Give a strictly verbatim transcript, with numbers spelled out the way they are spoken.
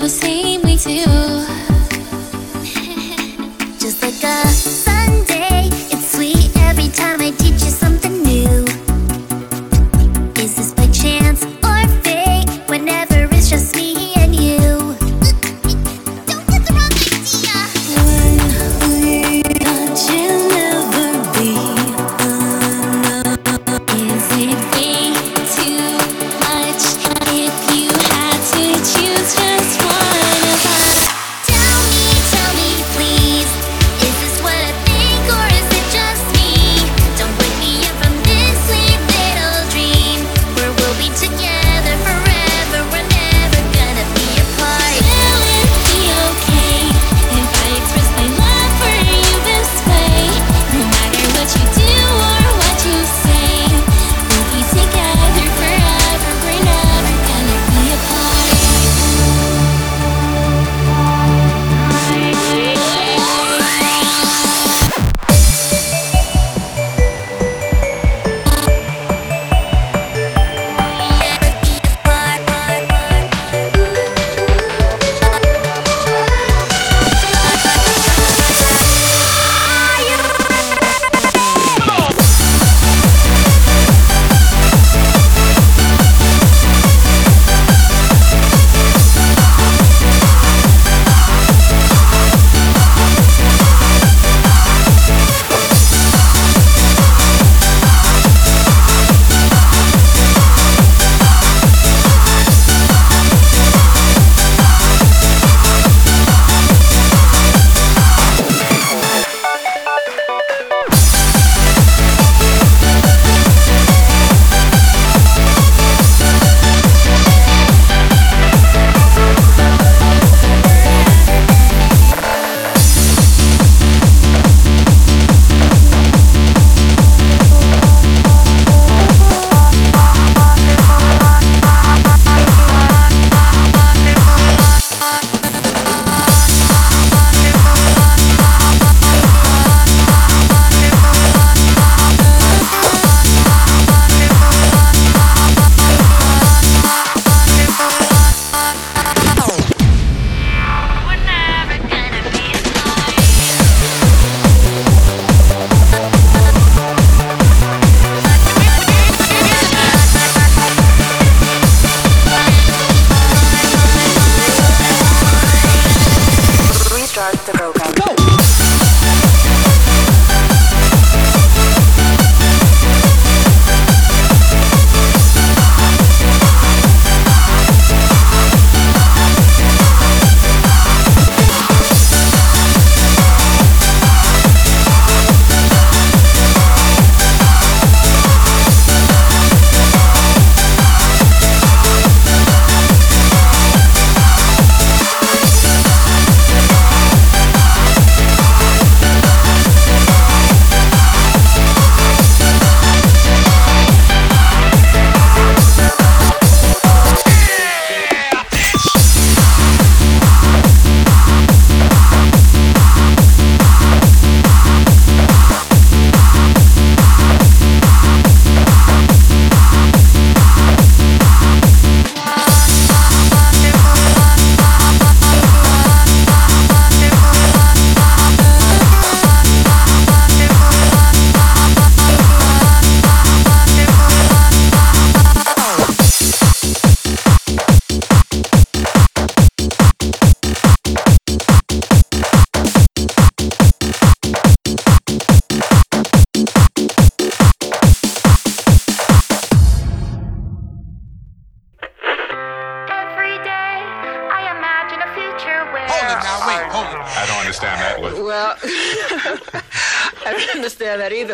the same way too. Just like a Sunday, it's sweet every time I teach you something new. Is this by chance or fate? Whenever it's just me and you. Don't get the wrong idea. When we thought you'll never be enough. Is it way too much if you had to choose just one of us? Tell me, tell me please, is this what I think or is it just me? Don't wake me up from this sweet little dream where we'll be together forever. We're never gonna be apart. Will it be okay if I express my love for you this way? No matter what you do or what you say, we'll be together forever. We're never gonna be apart. Restart the program. Go! Now wait, hold it. I don't understand that. What? Well, I don't understand that either.